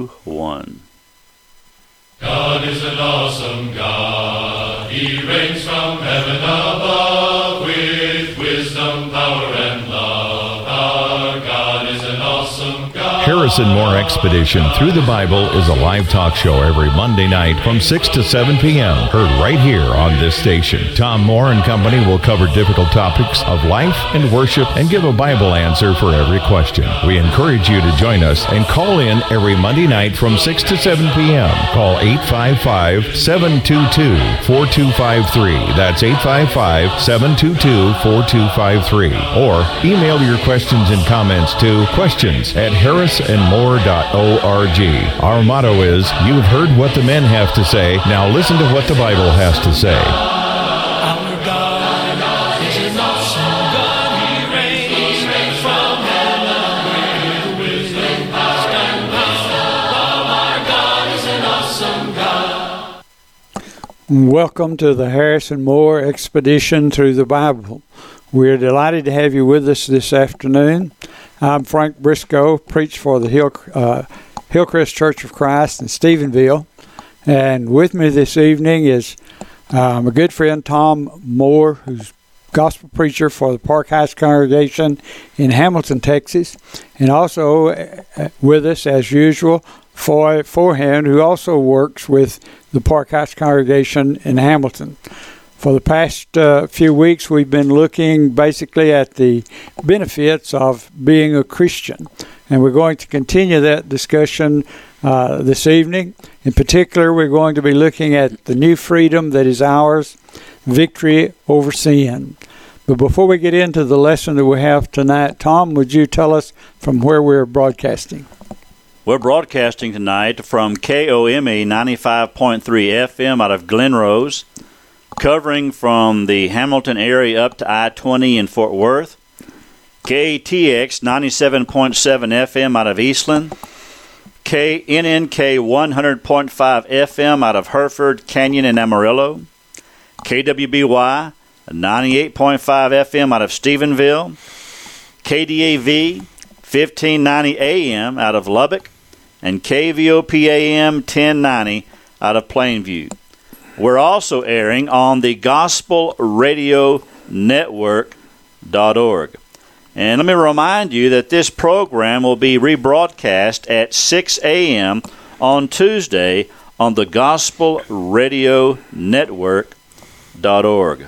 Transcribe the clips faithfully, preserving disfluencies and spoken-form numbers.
two, one. God is an awesome God. He reigns from heaven above with wisdom, power, and love. Our God is an awesome God. Harrison Moore Expedition Through the Bible is a live talk show every Monday night from six to seven p.m. Heard right here on this station. Tom Moore and Company will cover difficult topics of life and worship and give a Bible answer for every question. We encourage you to join us and call in every Monday night from six to seven p.m. Call eight five five, seven two two, four two five three. That's eight five five, seven two two, four two five three. Or email your questions and comments to questions at harris and more dot org. Our motto is, you've heard what the men have to say, now listen to what the Bible has to say. Our God is an awesome God. He reigns from heaven with wisdom, power, and love. Our God is an awesome God. Welcome to the Harrison Moore Expedition Through the Bible. We're delighted to have you with us this afternoon. I'm Frank Briscoe, preach for the Hill, uh, Hillcrest Church of Christ in Stephenville. And with me this evening is uh, my good friend Tom Moore, who's gospel preacher for the Park Heights congregation in Hamilton, Texas. And also uh, with us, as usual, Foy Forehand, who also works with the Park Heights congregation in Hamilton. For the past uh, few weeks, we've been looking basically at the benefits of being a Christian. And we're going to continue that discussion uh, this evening. In particular, we're going to be looking at the new freedom that is ours, victory over sin. But before we get into the lesson that we have tonight, Tom, would you tell us from where we're broadcasting? We're broadcasting tonight from K O M E ninety-five point three F M out of Glen Rose, covering from the Hamilton area up to I twenty in Fort Worth. K A T X ninety-seven point seven F M out of Eastland. K N N K one hundred point five F M out of Hereford, Canyon, and Amarillo. K W B Y ninety-eight point five F M out of Stephenville. K D A V fifteen ninety A M out of Lubbock. And K V O P A M ten ninety out of Plainview. We're also airing on the Gospel Radio Network dot org. And let me remind you that this program will be rebroadcast at six a.m. on Tuesday on the Gospel Radio Network dot org.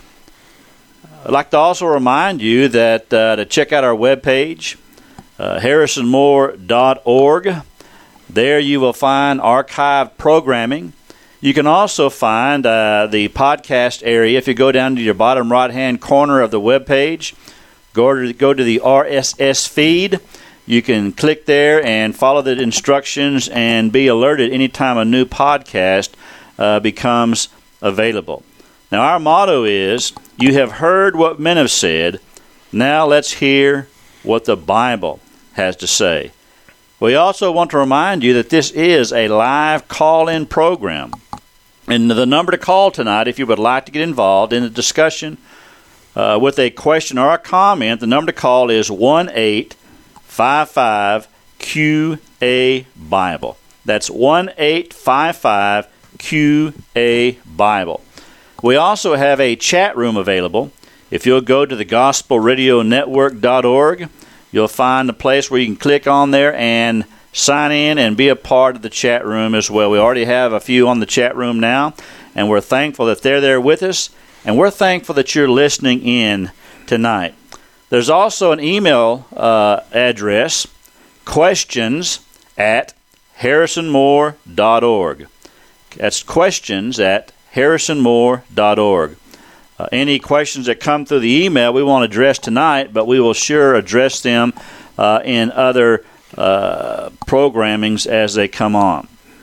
I'd like to also remind you that uh, to check out our webpage, uh, harrison moore dot org. There you will find archived programming. You can also find uh, the podcast area. If you go down to your bottom right-hand corner of the webpage, go to, go to the R S S feed. You can click there and follow the instructions and be alerted anytime a new podcast uh, becomes available. Now, our motto is, you have heard what men have said. Now let's hear what the Bible has to say. We also want to remind you that this is a live call-in program. And the number to call tonight, if you would like to get involved in the discussion uh, with a question or a comment, the number to call is one eight five five Q A Bible. That's one eight five five Q A Bible. We also have a chat room available. If you'll go to the Gospel Radio Network dot org, you'll find a place where you can click on there and sign in and be a part of the chat room as well. We already have a few on the chat room now, and we're thankful that they're there with us, and we're thankful that you're listening in tonight. There's also an email uh, address, questions at harrison moore dot org. That's questions at harrison moore dot org. Uh, any questions that come through the email we won't address tonight, but we will sure address them uh, in other uh, programmings as they come on.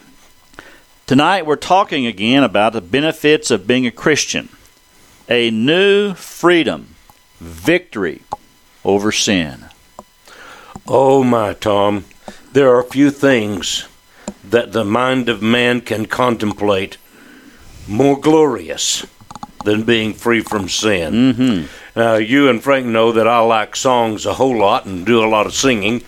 Tonight we're talking again about the benefits of being a Christian. A new freedom, victory over sin. Oh my, Tom, there are few things that the mind of man can contemplate more glorious than being free from sin. Mm-hmm. Uh, you and Frank know that I like songs a whole lot and do a lot of singing.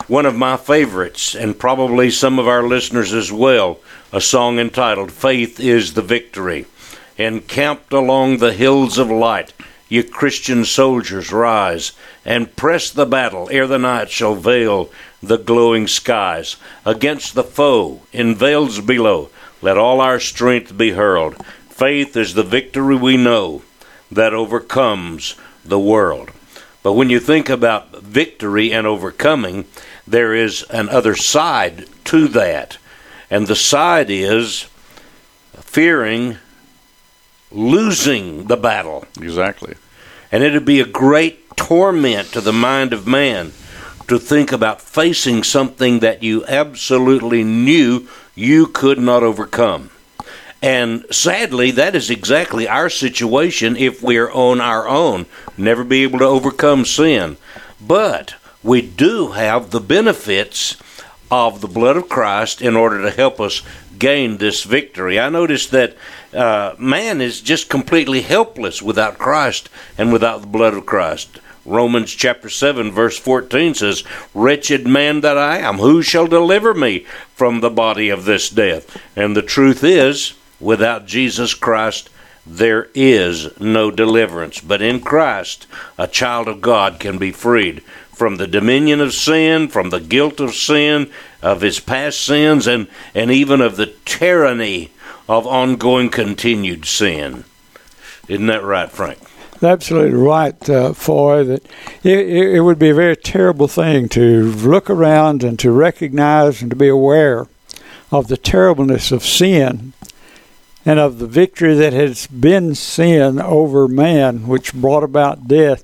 one of my favorites, and probably some of our listeners as well, a song entitled Faith is the Victory. Encamped along the hills of light, ye Christian soldiers rise, and press the battle ere the night shall veil the glowing skies. Against the foe in vales below, let all our strength be hurled. Faith is the victory we know that overcomes the world. But when you think about victory and overcoming, there is an other side to that. And the side is fearing losing the battle. Exactly. And it would be a great torment to the mind of man to think about facing something that you absolutely knew you could not overcome. And sadly, that is exactly our situation if we're on our own, never be able to overcome sin. But we do have the benefits of the blood of Christ in order to help us gain this victory. I noticed that uh, man is just completely helpless without Christ and without the blood of Christ. Romans chapter seven verse fourteen says, "Wretched man that I am, who shall deliver me from the body of this death?" And the truth is, without Jesus Christ, there is no deliverance. But in Christ, a child of God can be freed from the dominion of sin, from the guilt of sin, of his past sins, and, and even of the tyranny of ongoing continued sin. Isn't that right, Frank? Absolutely right, uh, Foy, that it, it would be a very terrible thing to look around and to recognize and to be aware of the terribleness of sin and of the victory that has been sin over man, which brought about death,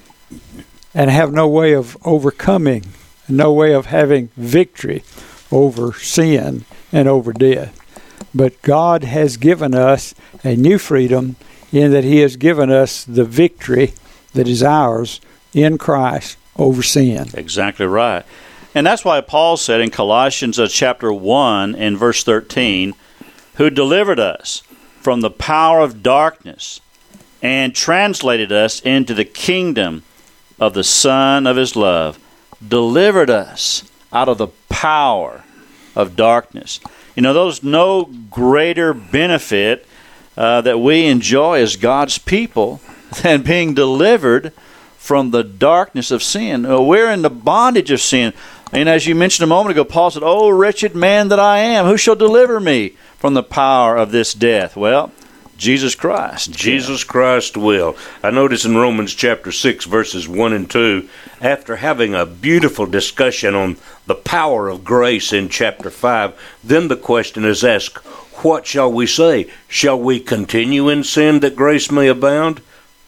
and have no way of overcoming, no way of having victory over sin and over death. But God has given us a new freedom in that he has given us the victory that is ours in Christ over sin. Exactly right. And that's why Paul said in Colossians uh, chapter one and verse thirteen, "Who delivered us from the power of darkness and translated us into the kingdom of the Son of his love." Delivered us out of the power of darkness. You know, there's no greater benefit uh, that we enjoy as God's people than being delivered from the darkness of sin. Uh, we're in the bondage of sin. And as you mentioned a moment ago, Paul said, "Oh, wretched man that I am, who shall deliver me from the power of this death?" Well, Jesus Christ. Jesus Christ will. I notice in Romans chapter six, verses one and two, after having a beautiful discussion on the power of grace in chapter five, then the question is asked, what shall we say? Shall we continue in sin that grace may abound?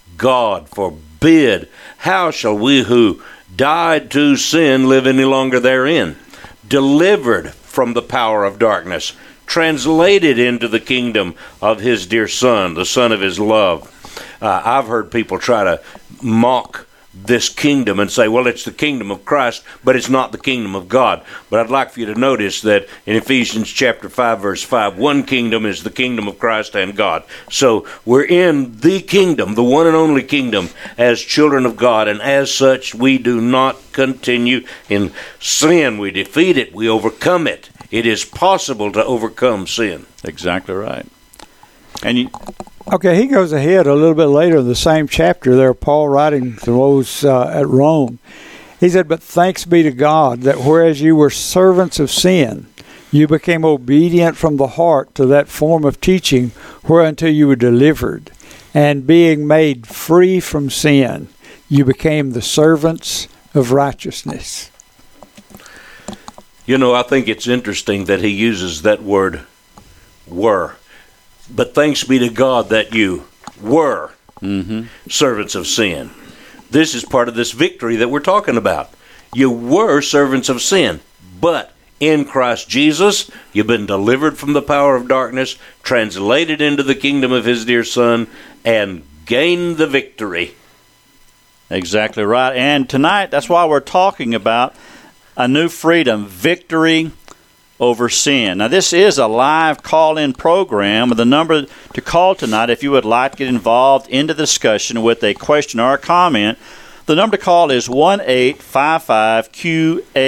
God forbid. How shall we who died to sin live any longer therein? Delivered from the power of darkness, translated into the kingdom of his dear Son, the Son of his love. Uh, I've heard people try to mock this kingdom and say, well, it's the kingdom of Christ, but it's not the kingdom of God. But I'd like for you to notice that in Ephesians chapter five, verse five, one kingdom is the kingdom of Christ and God. So we're in the kingdom, the one and only kingdom, as children of God, and as such, we do not continue in sin. We defeat it. We overcome it. It is possible to overcome sin. Exactly right. And you... Okay, he goes ahead a little bit later in the same chapter there, Paul writing to those uh, at Rome. He said, "But thanks be to God that whereas you were servants of sin, you became obedient from the heart to that form of teaching whereunto you were delivered. And being made free from sin, you became the servants of righteousness." You know, I think it's interesting that he uses that word, were. But thanks be to God that you were mm-hmm. servants of sin. This is part of this victory that we're talking about. You were servants of sin, but in Christ Jesus, you've been delivered from the power of darkness, translated into the kingdom of his dear Son, and gained the victory. Exactly right. And tonight, that's why we're talking about a new freedom, victory over sin. Now, this is a live call-in program. The number to call tonight, if you would like to get involved in the discussion with a question or a comment, the number to call is one eight five five Q A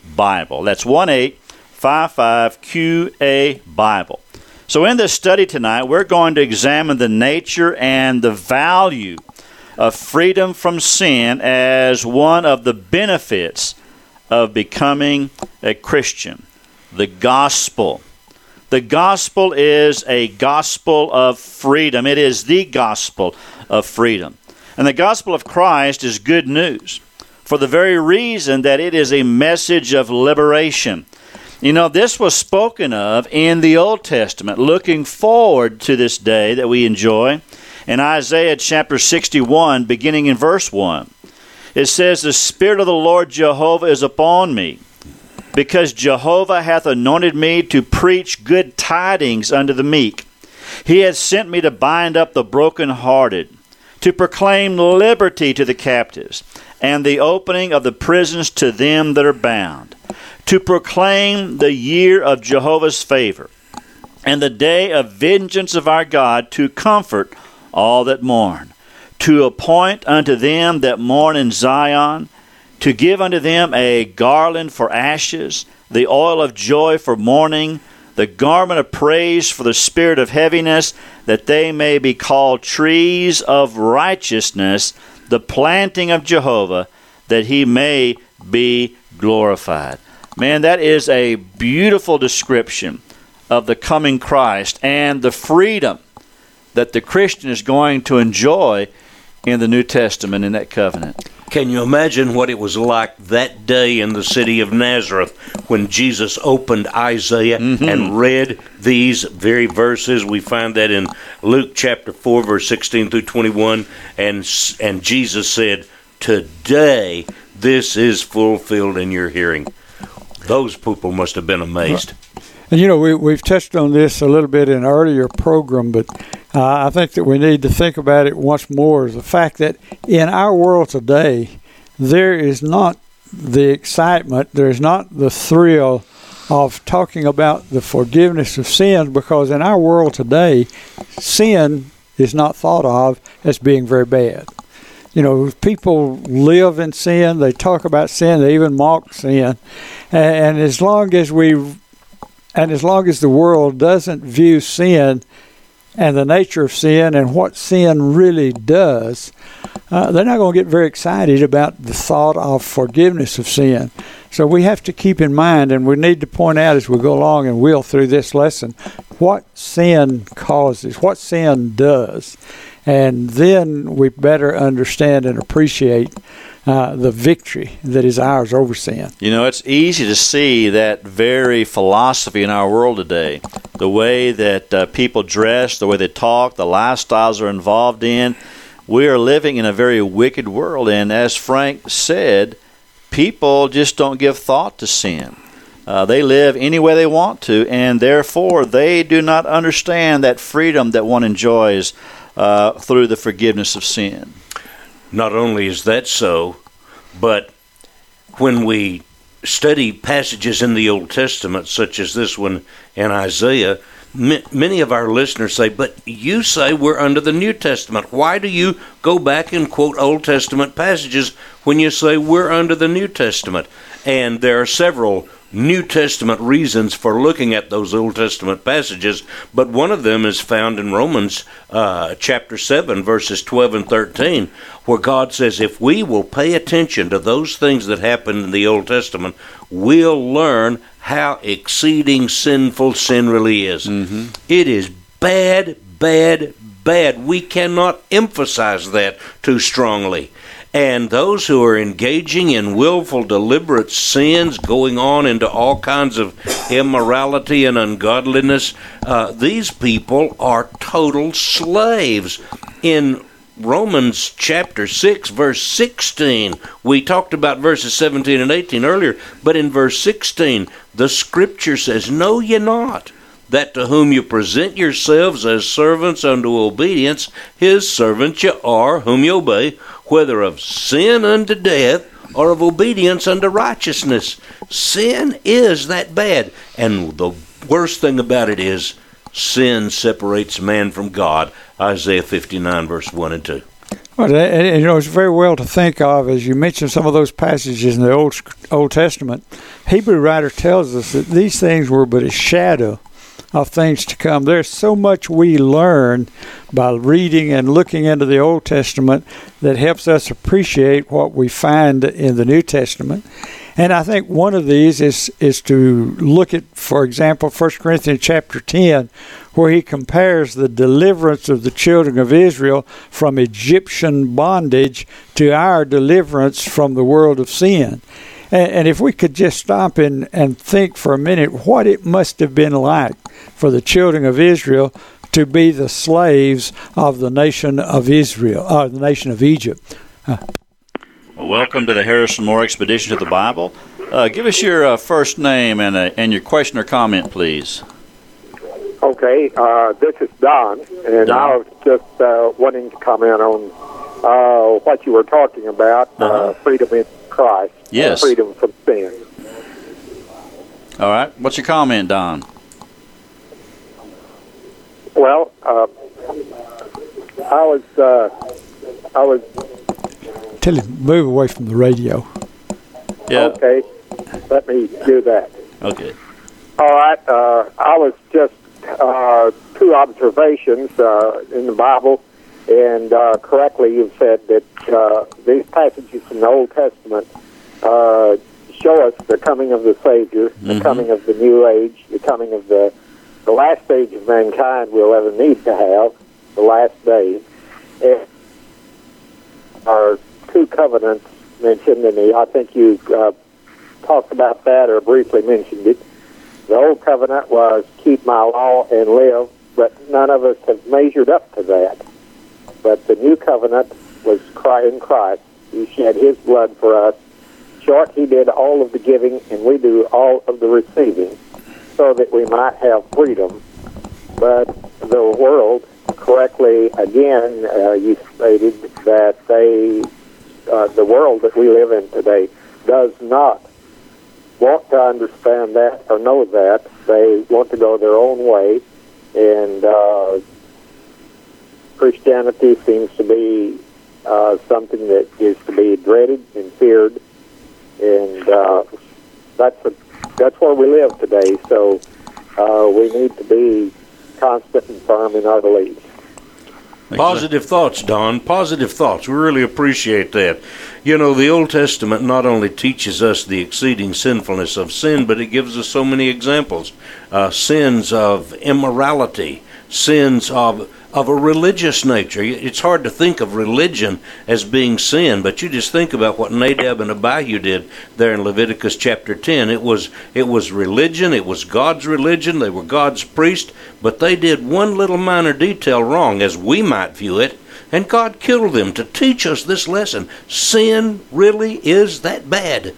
Bible. That's one eight five five Q A Bible. So in this study tonight, we're going to examine the nature and the value of freedom from sin as one of the benefits of becoming a Christian. The gospel. The gospel is a gospel of freedom. It is the gospel of freedom. And the gospel of Christ is good news for the very reason that it is a message of liberation. You know, this was spoken of in the Old Testament, looking forward to this day that we enjoy. In Isaiah chapter sixty-one, beginning in verse one, it says, "The Spirit of the Lord Jehovah is upon me, because Jehovah hath anointed me to preach good tidings unto the meek. He hath sent me to bind up the brokenhearted, to proclaim liberty to the captives, and the opening of the prisons to them that are bound, to proclaim the year of Jehovah's favor, and the day of vengeance of our God, to comfort all that mourn, to appoint unto them that mourn in Zion, to give unto them a garland for ashes, the oil of joy for mourning, the garment of praise for the spirit of heaviness, that they may be called trees of righteousness, the planting of Jehovah, that he may be glorified." Man, that is a beautiful description of the coming Christ and the freedom that the Christian is going to enjoy in the New Testament in that covenant. Can you imagine what it was like that day in the city of Nazareth when Jesus opened Isaiah mm-hmm. and read these very verses? We find that in Luke chapter four, verse sixteen through twenty-one, and and Jesus said, "Today this is fulfilled in your hearing." Those people must have been amazed. And you know, we, we've touched on this a little bit in an earlier program, but uh, I think that we need to think about it once more, is the fact that in our world today, there is not the excitement, there's not the thrill of talking about the forgiveness of sins, because in our world today, sin is not thought of as being very bad. You know, people live in sin, they talk about sin, they even mock sin, and, and as long as we, and as long as the world doesn't view sin and the nature of sin and what sin really does, uh, they're not going to get very excited about the thought of forgiveness of sin. So we have to keep in mind, and we need to point out as we go along and will through this lesson, what sin causes, what sin does. And then we better understand and appreciate uh, the victory that is ours over sin. You know, it's easy to see that very philosophy in our world today. The way that uh, people dress, the way they talk, the lifestyles they're involved in. We are living in a very wicked world. And as Frank said, people just don't give thought to sin. Uh, they live any way they want to, and therefore they do not understand that freedom that one enjoys Uh, through the forgiveness of sin. Not only is that so, but when we study passages in the Old Testament, such as this one in Isaiah, m- many of our listeners say, "But you say we're under the New Testament. Why do you go back and quote Old Testament passages when you say we're under the New Testament?" And there are several New Testament reasons for looking at those Old Testament passages, but one of them is found in Romans uh, chapter seven, verses twelve and thirteen, where God says, if we will pay attention to those things that happened in the Old Testament, we'll learn how exceeding sinful sin really is. Mm-hmm. It is bad, bad, bad. We cannot emphasize that too strongly. And those who are engaging in willful, deliberate sins, going on into all kinds of immorality and ungodliness, uh, these people are total slaves. In Romans chapter six, verse sixteen, we talked about verses seventeen and eighteen earlier, but in verse sixteen, the Scripture says, "Know ye not that to whom you present yourselves as servants unto obedience, his servants ye are, whom ye obey, whether of sin unto death, or of obedience unto righteousness." Sin is that bad. And the worst thing about it is, sin separates man from God. Isaiah fifty-nine, verse one and two. Well, and, and, you know, it's very well to think of, as you mentioned some of those passages in the Old Old Testament. Hebrew writer tells us that these things were but a shadow of things to come. There's so much we learn by reading and looking into the Old Testament that helps us appreciate what we find in the New Testament. And I think one of these is is to look at, for example, First Corinthians chapter ten, where he compares the deliverance of the children of Israel from Egyptian bondage to our deliverance from the world of sin. And, and if we could just stop and, and think for a minute what it must have been like for the children of Israel to be the slaves of the nation of Israel, or the nation of Egypt. Uh, Well, welcome to the Harrison Moore Expedition to the Bible. Uh, give us your uh, first name and uh, and your question or comment, please. Okay, uh, this is Don, and Don. I was just uh, wanting to comment on uh, what you were talking about, uh Uh-huh. freedom in Christ, Yes. freedom from sin. All right. What's your comment, Don? Well, uh, I was, uh, I was tell him move away from the radio. Yeah. okay. Let me do that. Okay. All right. Uh, I was just uh, two observations uh, in the Bible, and uh, correctly you've said that uh, these passages from the Old Testament uh, show us the coming of the Savior, the Mhm. coming of the new age, the coming of the the last stage of mankind we'll ever need to have, the last day. And our two covenants mentioned, and I think you uh, talked about that or briefly mentioned it. The old covenant was keep my law and live, but none of us have measured up to that. But the new covenant was in Christ. He shed his blood for us. Short, he did all of the giving, and we do all of the receiving, so that we might have freedom. But the world, correctly, again, uh, you stated that they, uh, the world that we live in today, does not want to understand that or know that. They want to go their own way, and uh, Christianity seems to be uh, something that is to be dreaded and feared, and uh, that's a, that's where we live today. So uh, we need to be constant and firm in our beliefs. Positive thoughts, Don. Positive thoughts. We really appreciate that. You know, the Old Testament not only teaches us the exceeding sinfulness of sin, but it gives us so many examples. Uh, sins of immorality, sins of of a religious nature. It's hard to think of religion as being sin, but you just think about what Nadab and Abihu did there in Leviticus chapter ten. It was it was religion, it was God's religion, they were God's priest, but they did one little minor detail wrong, as we might view it, and God killed them to teach us this lesson. Sin really is that bad.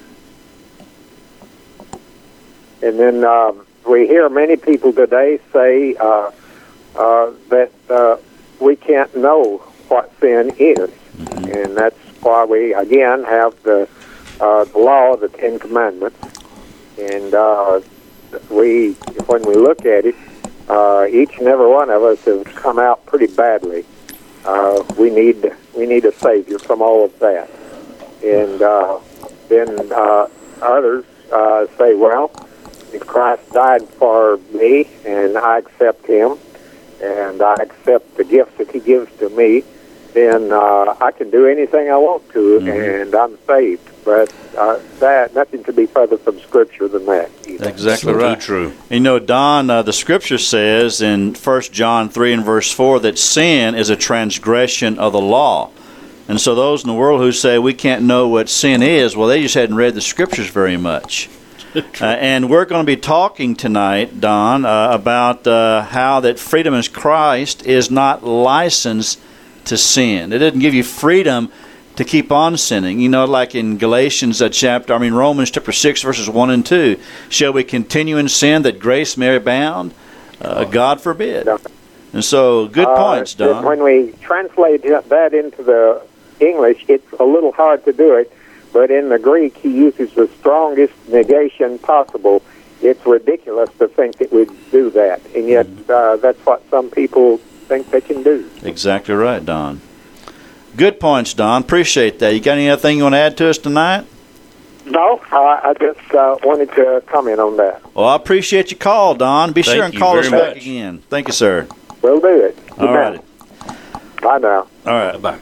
And then um, we hear many people today say uh, uh, that uh, we can't know what sin is. Mm-hmm. And that's why we, again, have the, uh, the law, the Ten Commandments. And uh, we, when we look at it, uh, each and every one of us have come out pretty badly. Uh, we need we need a Savior from all of that. And uh, then uh, others uh, say, well, if Christ died for me and I accept him and I accept the gifts that he gives to me, then uh, I can do anything I want to, mm-hmm. and I'm saved. But uh, that nothing could be further from Scripture than that. Either. Exactly So right. true. You know, Don, uh, the Scripture says in First John three and verse four that sin is a transgression of the law. And so those in the world who say we can't know what sin is, well, they just hadn't read the Scriptures very much. Uh, and we're going to be talking tonight, Don, uh, about uh, how that freedom in Christ is not licensed to sin. It doesn't give you freedom to keep on sinning. You know, like in Galatians uh, chapter, I mean Romans chapter six, verses one and two. Shall we continue in sin that grace may abound? Uh, God forbid. And so, good uh, points, Don. When we translate that into the English, it's a little hard to do it. But in the Greek, he uses the strongest negation possible. It's ridiculous to think that we'd do that. And yet, uh, that's what some people think they can do. Exactly right, Don. Good points, Don. Appreciate that. You got any other thing you want to add to us tonight? No, I, I just uh, wanted to comment on that. Well, I appreciate your call, Don. Be Thank sure and you call us very back much. again. Thank you, sir. We'll do it. Good All night. right. Bye now. All right. Bye.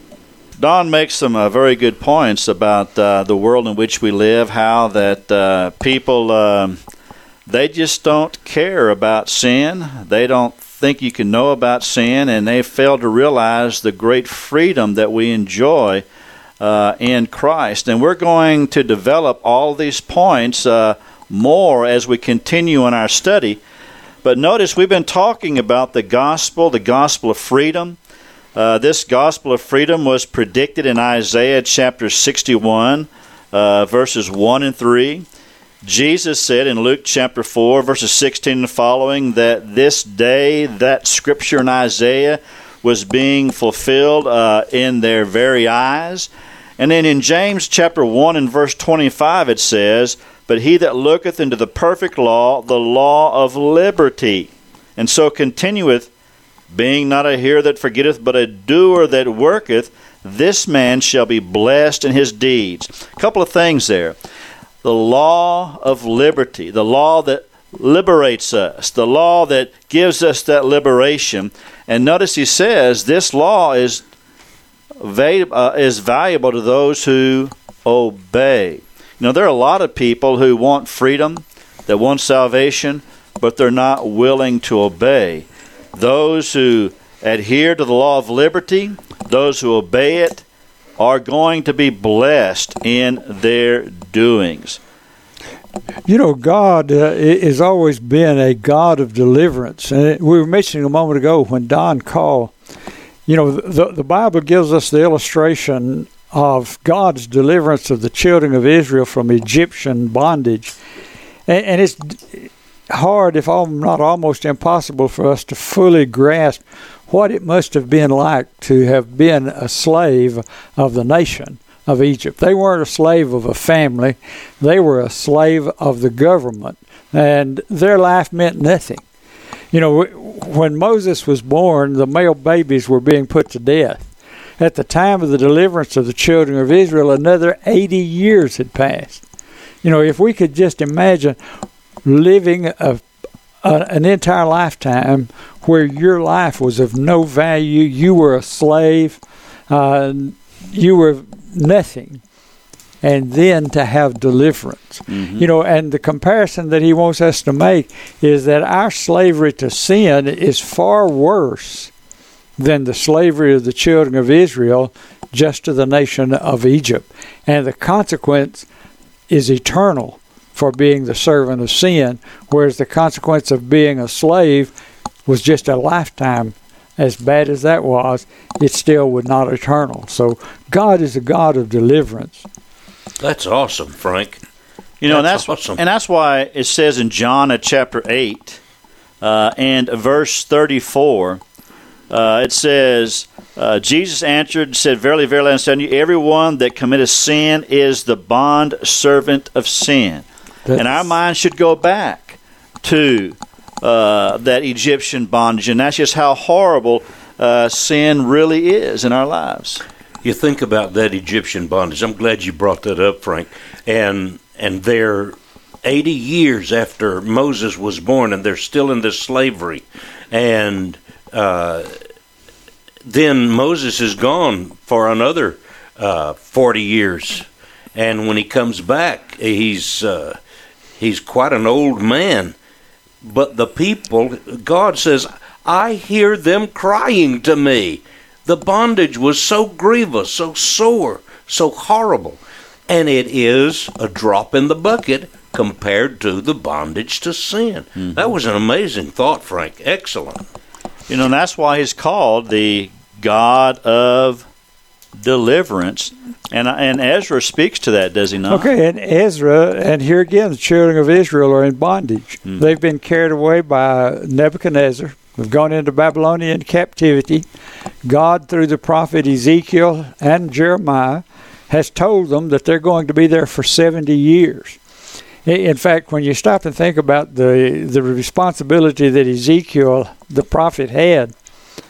Don makes some uh, very good points about uh, the world in which we live, how that uh, people, um, they just don't care about sin. They don't think you can know about sin, and they fail to realize the great freedom that we enjoy uh, in Christ. And we're going to develop all these points uh, more as we continue in our study. But notice we've been talking about the gospel, the gospel of freedom. Uh, this gospel of freedom was predicted in Isaiah chapter sixty-one, uh, verses one and three. Jesus said in Luke chapter four, verses sixteen and following, that this day, that scripture in Isaiah was being fulfilled uh, in their very eyes. And then in James chapter one and verse twenty-five it says, "But he that looketh into the perfect law, the law of liberty, and so continueth, being not a hearer that forgetteth, but a doer that worketh, this man shall be blessed in his deeds." A couple of things there. The law of liberty, the law that liberates us, the law that gives us that liberation. And notice he says this law is, va- uh, is valuable to those who obey. You know, there are a lot of people who want freedom, that want salvation, but they're not willing to obey. Those who adhere to the law of liberty, those who obey it, are going to be blessed in their doings. You know, God uh, has always been a God of deliverance. And we were mentioning a moment ago when Don called, you know, the, the Bible gives us the illustration of God's deliverance of the children of Israel from Egyptian bondage. And, and it's hard, if not almost impossible, for us to fully grasp what it must have been like to have been a slave of the nation of Egypt. They weren't a slave of a family. They were a slave of the government, and their life meant nothing. You know, when Moses was born, the male babies were being put to death. At the time of the deliverance of the children of Israel, another eighty years had passed. You know, if we could just imagine living a, a, an entire lifetime where your life was of no value, you were a slave, uh, you were nothing, and then to have deliverance. Mm-hmm. You know, and the comparison that he wants us to make is that our slavery to sin is far worse than the slavery of the children of Israel just to the nation of Egypt. And the consequence is eternal for being the servant of sin, whereas the consequence of being a slave was just a lifetime. As bad as that was, it still was not eternal. So God is a God of deliverance. That's awesome, Frank. You know, that's and that's awesome. And that's why it says in John at chapter eight uh, and verse thirty-four, uh, it says, uh, Jesus answered and said, "Verily, verily, I say unto you, everyone that committeth sin is the bond servant of sin." That's... And our mind should go back to Uh, that Egyptian bondage, and that's just how horrible uh, sin really is in our lives. You think about that Egyptian bondage. I'm glad you brought that up, Frank. And and they're eighty years after Moses was born, and they're still in this slavery. And uh, then Moses is gone for another uh, forty years, and when he comes back, he's uh, he's quite an old man. But the people, God says, I hear them crying to me. The bondage was so grievous, so sore, so horrible. And it is a drop in the bucket compared to the bondage to sin. Mm-hmm. That was an amazing thought, Frank. Excellent. You know, and that's why he's called the God of deliverance. And and Ezra speaks to that, does he not? Okay, and Ezra, and here again, the children of Israel are in bondage. Mm. They've been carried away by Nebuchadnezzar. They've gone into Babylonian captivity. God, through the prophet Ezekiel and Jeremiah, has told them that they're going to be there for seventy years. In fact, when you stop and think about the, the responsibility that Ezekiel, the prophet, had,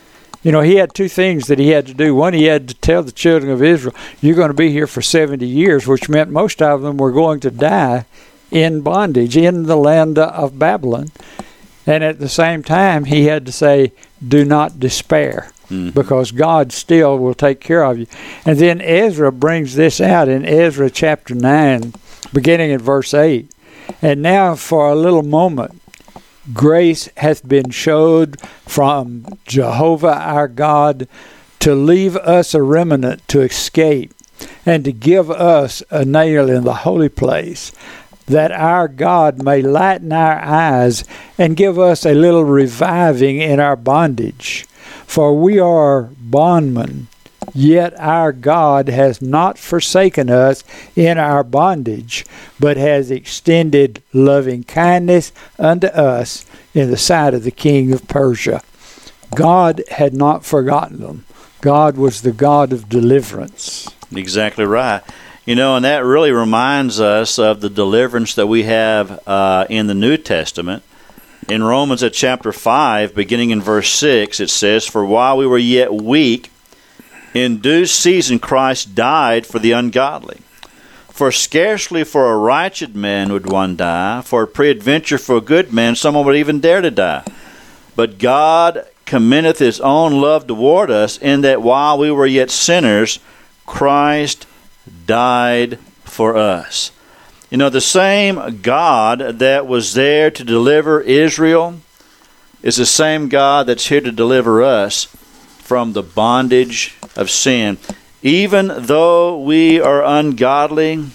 You know, he had two things that he had to do. One, he had to tell the children of Israel, you're going to be here for seventy years, which meant most of them were going to die in bondage in the land of Babylon. And at the same time, he had to say, do not despair, mm-hmm. because God still will take care of you. And then Ezra brings this out in Ezra chapter nine, beginning in verse eight. And now for a little moment, grace hath been showed from Jehovah our God to leave us a remnant to escape, and to give us a nail in the holy place, that our God may lighten our eyes and give us a little reviving in our bondage. For we are bondmen, yet our God has not forsaken us in our bondage, but has extended loving kindness unto us in the sight of the king of Persia. God had not forgotten them. God was the God of deliverance. Exactly right. You know, and that really reminds us of the deliverance that we have uh, in the New Testament. In Romans at chapter five, beginning in verse six, it says, For while we were yet weak, in due season Christ died for the ungodly. For scarcely for a righteous man would one die, for peradventure for a good man someone would even dare to die. But God commendeth his own love toward us, in that while we were yet sinners, Christ died for us. You know, the same God that was there to deliver Israel is the same God that's here to deliver us from the bondage of sin. Even though we are ungodly,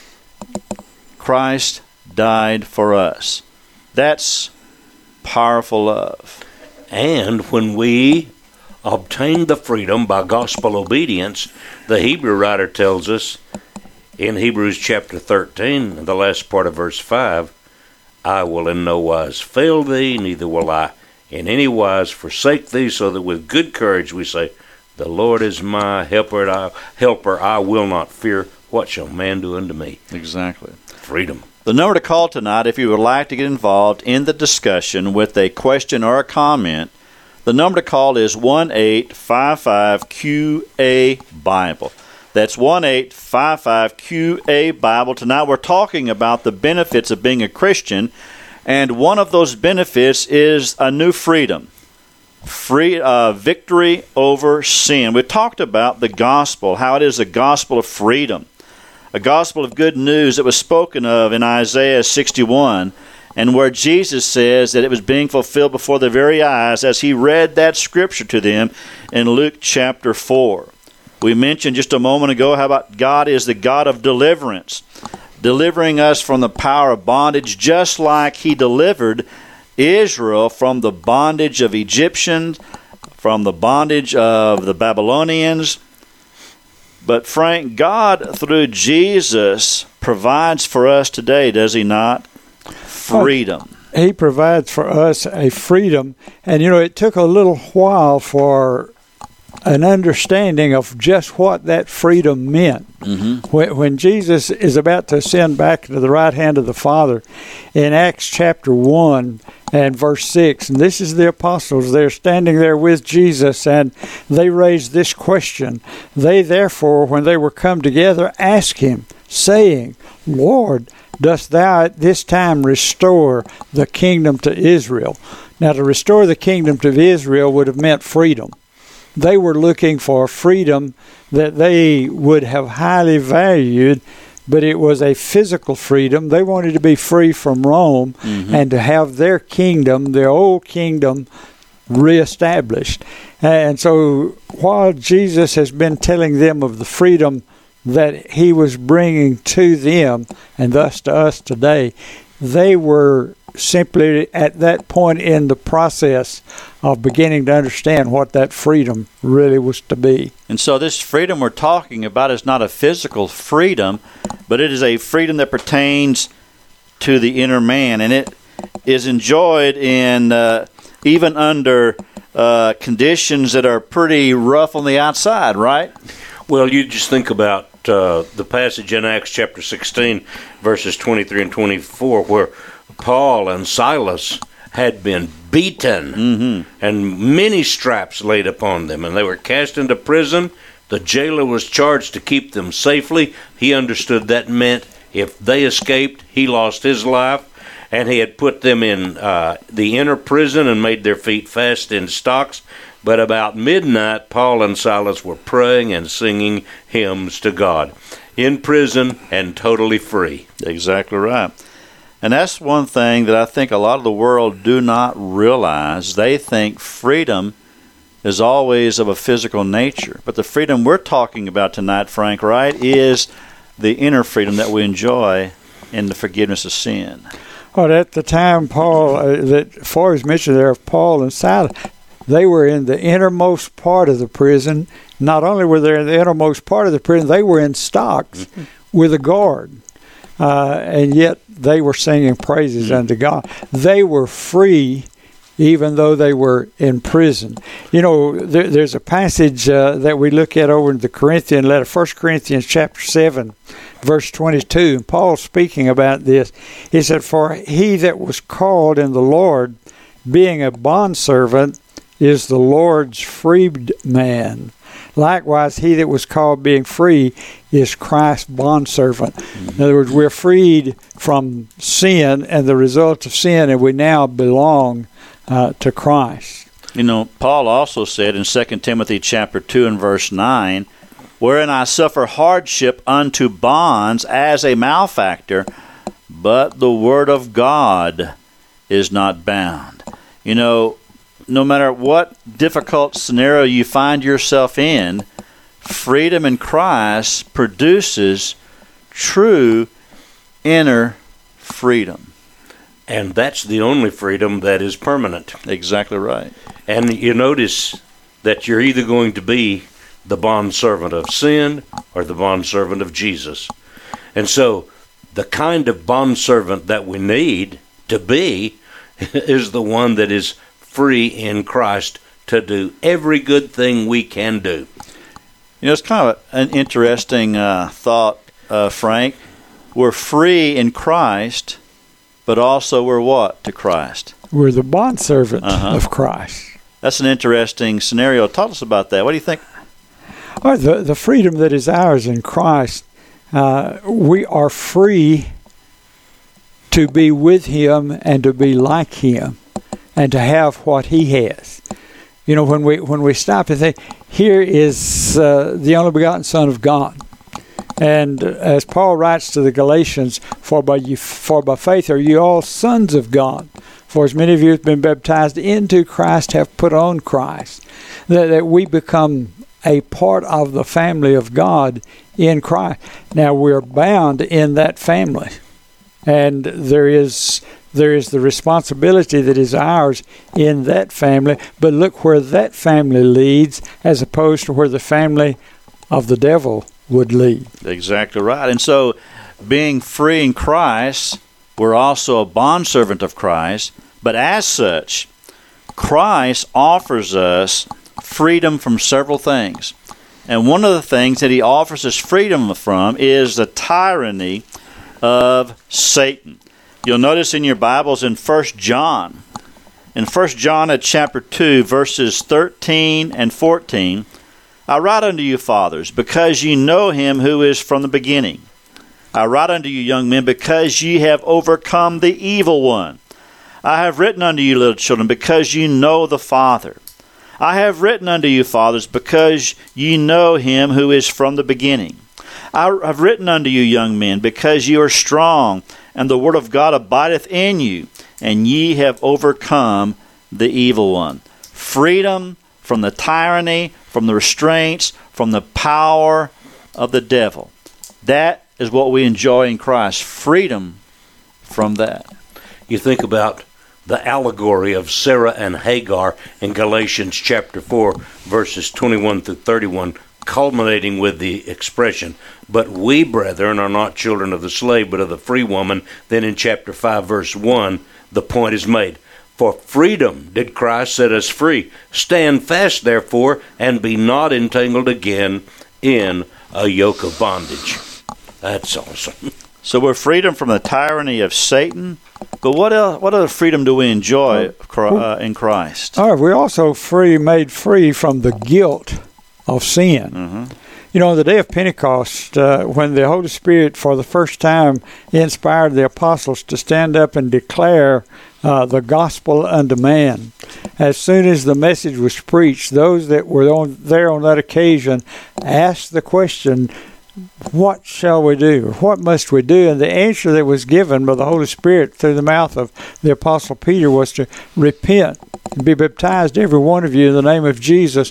Christ died for us. That's powerful love. And when we obtain the freedom by gospel obedience, the Hebrew writer tells us in Hebrews chapter thirteen, the last part of verse five, I will in no wise fail thee, neither will I in any wise forsake thee, so that with good courage we say, the Lord is my helper, and I, helper, I will not fear. What shall man do unto me? Exactly. Freedom. The number to call tonight, if you would like to get involved in the discussion with a question or a comment, the number to call is one eight five five Q A Bible. That's one eight five five Q A Bible. Tonight we're talking about the benefits of being a Christian, and one of those benefits is a new freedom. Free uh, victory over sin. We talked about the gospel, how it is a gospel of freedom, a gospel of good news that was spoken of in Isaiah sixty-one, and where Jesus says that it was being fulfilled before their very eyes as he read that scripture to them in Luke chapter four. We mentioned just a moment ago how about God is the God of deliverance, delivering us from the power of bondage, just like he delivered Israel from the bondage of Egyptians, from the bondage of the Babylonians. But Frank, God through Jesus provides for us today, does he not? Freedom. He provides for us a freedom. And you know, it took a little while for an understanding of just what that freedom meant. Mm-hmm. When, when Jesus is about to ascend back to the right hand of the Father in Acts chapter one and verse six, and this is the apostles, they're standing there with Jesus, and they raise this question. They therefore, when they were come together, asked him, saying, Lord, dost thou at this time restore the kingdom to Israel? Now, to restore the kingdom to Israel would have meant freedom. They were looking for freedom that they would have highly valued, but it was a physical freedom. They wanted to be free from Rome mm-hmm. and to have their kingdom, their old kingdom, reestablished. And so while Jesus has been telling them of the freedom that he was bringing to them, and thus to us today, they were simply at that point in the process of beginning to understand what that freedom really was to be. And so this freedom we're talking about is not a physical freedom, but it is a freedom that pertains to the inner man, and it is enjoyed in uh, even under uh, conditions that are pretty rough on the outside, right? Well, you just think about uh, the passage in Acts chapter sixteen, verses twenty-three and twenty-four, where Paul and Silas had been beaten Mm-hmm. and many straps laid upon them, and they were cast into prison. The jailer was charged to keep them safely. He understood that meant if they escaped, he lost his life. And he had put them in uh, the inner prison and made their feet fast in stocks. But about midnight, Paul and Silas were praying and singing hymns to God, in prison and totally free. Exactly right. And that's one thing that I think a lot of the world do not realize. They think freedom is always of a physical nature. But the freedom we're talking about tonight, Frank, right, is the inner freedom that we enjoy in the forgiveness of sin. Well, at the time, Paul, uh, that Foy was mentioned there of Paul and Silas, they were in the innermost part of the prison. Not only were they in the innermost part of the prison, they were in stocks mm-hmm. with a guard. Uh, and yet they were singing praises mm-hmm. unto God. They were free even though they were in prison. You know, there, there's a passage uh, that we look at over in the Corinthian letter, First Corinthians chapter seven, verse twenty-two. And Paul's speaking about this. He said, "For he that was called in the Lord, being a bondservant, is the Lord's freed man. Likewise, he that was called being free is Christ's bondservant." Mm-hmm. In other words, we're freed from sin and the result of sin, and we now belong uh, to Christ. You know, Paul also said in Second Timothy chapter two and verse nine, "Wherein I suffer hardship unto bonds as a malefactor, but the word of God is not bound." You know, no matter what difficult scenario you find yourself in, freedom in Christ produces true inner freedom. And that's the only freedom that is permanent. Exactly right. And you notice that you're either going to be the bondservant of sin or the bondservant of Jesus. And so the kind of bondservant that we need to be is the one that is free in Christ to do every good thing we can do. You know, it's kind of an interesting uh, thought, uh, Frank. We're free in Christ, but also we're what to Christ? We're the bondservant uh-huh. of Christ. That's an interesting scenario. Tell us about that. What do you think? Oh, the, the freedom that is ours in Christ, uh, we are free to be with Him and to be like Him and to have what He has. You know, when we when we stop and think, here is uh, the only begotten Son of God. And as Paul writes to the Galatians, for by you, for by faith are you all sons of God. For as many of you have been baptized into Christ have put on Christ. That, that we become a part of the family of God in Christ. Now we're bound in that family. And there is there is the responsibility that is ours in that family. But look where that family leads as opposed to where the family of the devil would lead. Exactly right. And so being free in Christ, we're also a bondservant of Christ. But as such, Christ offers us freedom from several things. And one of the things that He offers us freedom from is the tyranny of Satan. You'll notice in your Bibles in First John, in First John at chapter two, verses thirteen and fourteen, I write unto you, fathers, because ye know Him who is from the beginning. I write unto you, young men, because ye have overcome the evil one. I have written unto you, little children, because ye know the Father. I have written unto you, fathers, because ye know Him who is from the beginning. I have written unto you, young men, because ye are strong, and the word of God abideth in you, and ye have overcome the evil one. Freedom from the tyranny, from the restraints, from the power of the devil. That is what we enjoy in Christ, freedom from that. You think about the allegory of Sarah and Hagar in Galatians chapter four, verses twenty-one through thirty-one, culminating with the expression, "But we, brethren, are not children of the slave, but of the free woman." Then in chapter five, verse one, the point is made, "For freedom did Christ set us free. Stand fast, therefore, and be not entangled again in a yoke of bondage." That's awesome. So we're freedom from the tyranny of Satan. But what else, what other freedom do we enjoy uh, in Christ? All right, we're also free, made free from the guilt of sin. Mm-hmm. You know, on the day of Pentecost, uh, when the Holy Spirit for the first time inspired the apostles to stand up and declare uh, the gospel unto man, as soon as the message was preached, those that were on, there on that occasion asked the question, what shall we do? What must we do? And the answer that was given by the Holy Spirit through the mouth of the Apostle Peter was to repent and be baptized, every one of you, in the name of Jesus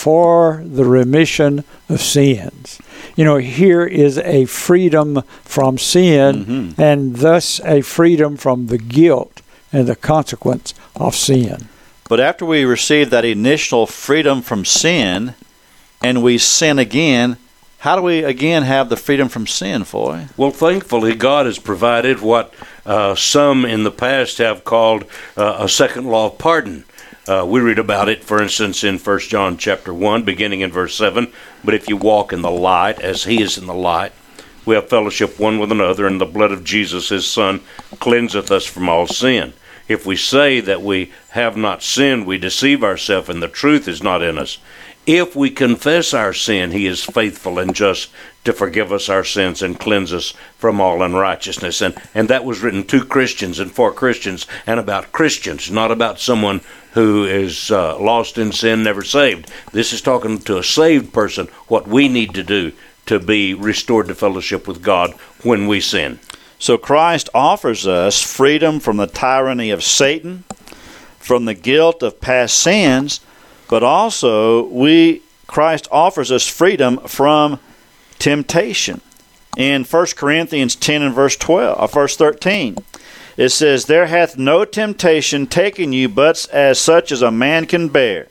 for the remission of sins. You know, here is a freedom from sin, mm-hmm. and thus a freedom from the guilt and the consequence of sin. But after we receive that initial freedom from sin and we sin again, how do we again have the freedom from sin, Foy? Well, thankfully, God has provided what uh, some in the past have called uh, a second law of pardon. Uh, we read about it, for instance, in First John chapter one, beginning in verse seven. But if you walk in the light, as he is in the light, we have fellowship one with another, and the blood of Jesus, his Son, cleanseth us from all sin. If we say that we have not sinned, we deceive ourselves, and the truth is not in us. If we confess our sin, he is faithful and just to forgive us our sins and cleanse us from all unrighteousness. And, and that was written to Christians and for Christians and about Christians, not about someone who is uh, lost in sin, never saved. This is talking to a saved person, what we need to do to be restored to fellowship with God when we sin. So Christ offers us freedom from the tyranny of Satan, from the guilt of past sins, but also we Christ offers us freedom from temptation. In First Corinthians ten and verse twelve, or verse thirteen, it says, "There hath no temptation taken you but as such as a man can bear.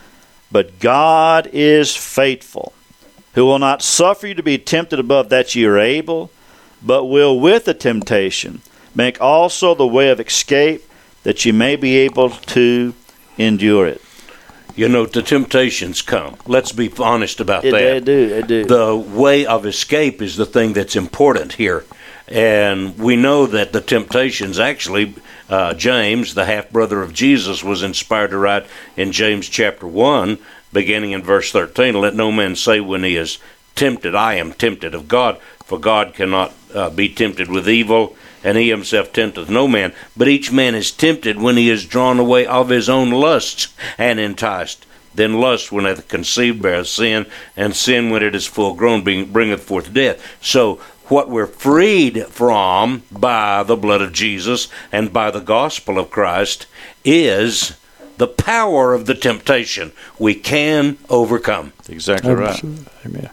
But God is faithful, who will not suffer you to be tempted above that ye are able, but will with the temptation make also the way of escape, that ye may be able to endure it." You know, the temptations come. Let's be honest about it, that. They do, they do. The way of escape is the thing that's important here. And we know that the temptations, actually, uh, James, the half-brother of Jesus, was inspired to write in James chapter one, beginning in verse thirteen, "Let no man say when he is tempted, I am tempted of God, for God cannot uh, be tempted with evil, and he himself tempteth no man. But each man is tempted when he is drawn away of his own lusts and enticed. Then lust, when it hath conceived, beareth sin, and sin, when it is full grown, bringeth forth death." So what we're freed from by the blood of Jesus and by the gospel of Christ is the power of the temptation. We can overcome. Exactly Absolutely. right. Amen.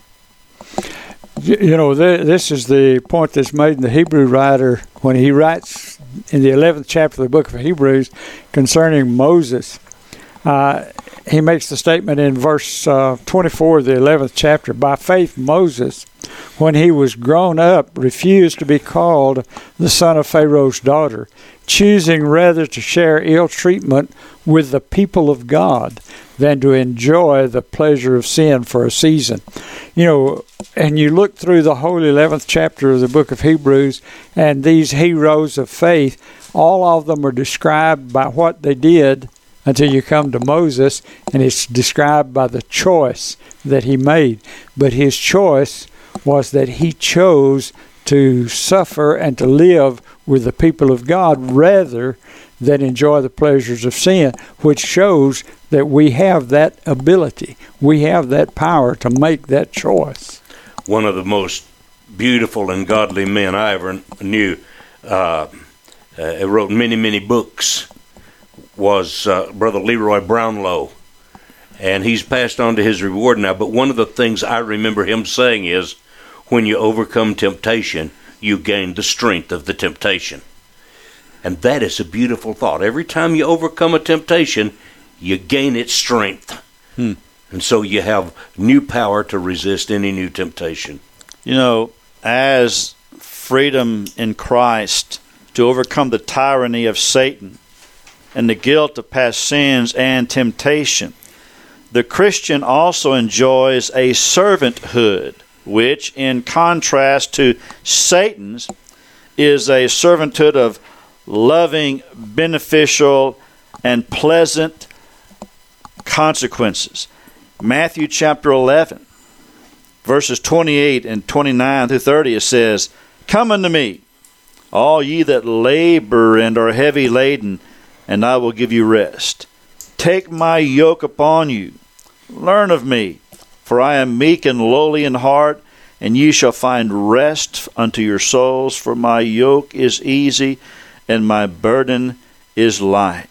You know, this is the point that's made in the Hebrew writer when he writes in the eleventh chapter of the book of Hebrews concerning Moses. Uh, he makes the statement in verse uh, twenty-four of the eleventh chapter, "By faith Moses, when he was grown up, refused to be called the son of Pharaoh's daughter, choosing rather to share ill treatment with the people of God than to enjoy the pleasure of sin for a season." You know, and you look through the whole eleventh chapter of the book of Hebrews, and these heroes of faith, all of them are described by what they did until you come to Moses, and it's described by the choice that he made. But his choice was that he chose to suffer and to live with the people of God rather than enjoy the pleasures of sin, which shows that we have that ability. We have that power to make that choice. One of the most beautiful and godly men I ever knew, uh, uh, wrote many, many books, was uh, Brother Leroy Brownlow. And he's passed on to his reward now. But one of the things I remember him saying is, when you overcome temptation, you gain the strength of the temptation. And that is a beautiful thought. Every time you overcome a temptation, you gain its strength. Hmm. And so you have new power to resist any new temptation. You know, as freedom in Christ to overcome the tyranny of Satan and the guilt of past sins and temptation, the Christian also enjoys a servanthood, which, in contrast to Satan's, is a servanthood of loving, beneficial, and pleasant consequences. Matthew chapter eleven, verses twenty-eight and twenty-nine through thirty, it says, "Come unto me, all ye that labor and are heavy laden, and I will give you rest. Take my yoke upon you. Learn of me, for I am meek and lowly in heart, and ye shall find rest unto your souls. For my yoke is easy, and my burden is light."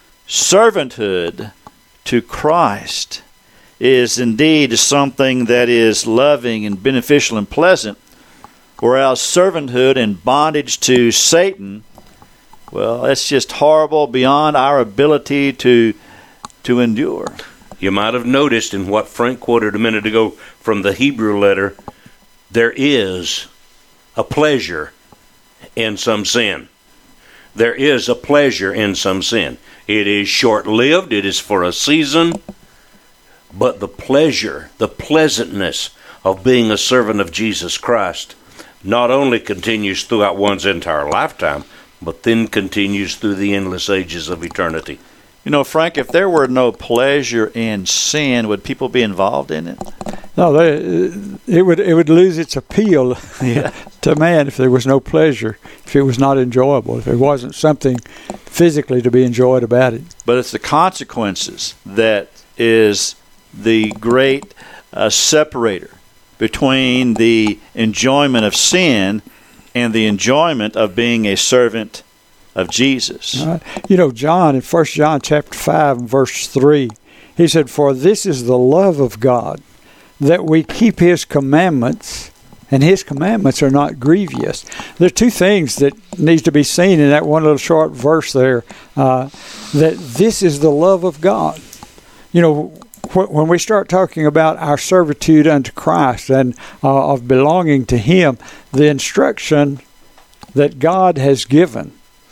Servanthood to Christ is indeed something that is loving and beneficial and pleasant, whereas servanthood and bondage to Satan, well, it's just horrible beyond our ability to to endure. You might have noticed in what Frank quoted a minute ago from the Hebrew letter, there is a pleasure in some sin. There is a pleasure in some sin. It is short-lived, it is for a season, but the pleasure, the pleasantness of being a servant of Jesus Christ not only continues throughout one's entire lifetime, but then continues through the endless ages of eternity. You know, Frank, if there were no pleasure in sin, would people be involved in it? No, they, it would it would lose its appeal Yeah. to man if there was no pleasure, if it was not enjoyable, if there wasn't something physically to be enjoyed about it. But it's the consequences that is the great uh, separator between the enjoyment of sin and the enjoyment of being a servant of Jesus. Uh, you know, John, in First John chapter five and verse three, he said, "For this is the love of God, that we keep his commandments, and his commandments are not grievous." There are two things that needs to be seen in that one little short verse there, uh, that this is the love of God. You know, wh- when we start talking about our servitude unto Christ and uh, of belonging to him, the instruction that God has given,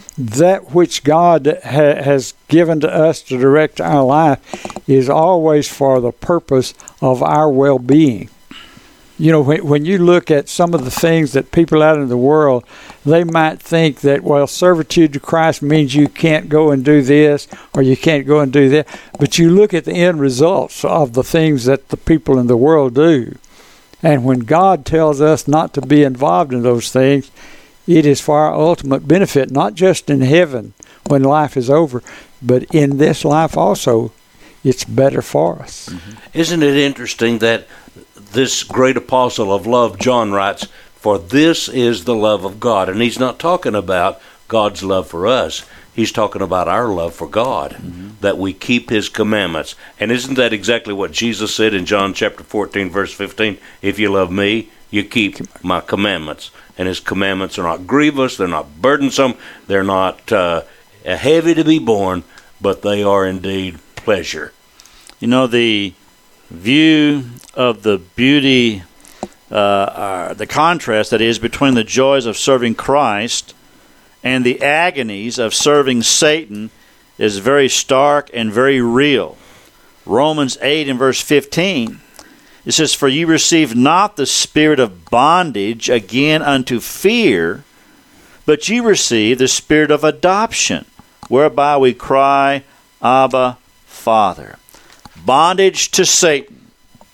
that which God ha- has given to us to direct our life, is always for the purpose of our well-being. You know, when, when you look at some of the things that people out in the world, they might think that, well, servitude to Christ means you can't go and do this or you can't go and do that. But you look at the end results of the things that the people in the world do. And when God tells us not to be involved in those things, it is for our ultimate benefit, not just in heaven when life is over, but in this life also. It's better for us. Mm-hmm. Isn't it interesting that this great apostle of love, John, writes, "For this is the love of God." And he's not talking about God's love for us. He's talking about our love for God, mm-hmm. that we keep his commandments. And isn't that exactly what Jesus said in John chapter fourteen, verse fifteen? "If you love me, you keep my commandments." And his commandments are not grievous, they're not burdensome, they're not uh, heavy to be borne, but they are indeed pleasure. You know, the view of the beauty, uh, uh, the contrast that is between the joys of serving Christ and the agonies of serving Satan is very stark and very real. Romans eight and verse fifteen, it says, "For ye receive not the spirit of bondage again unto fear, but ye receive the spirit of adoption, whereby we cry, Abba, Father." Bondage to Satan,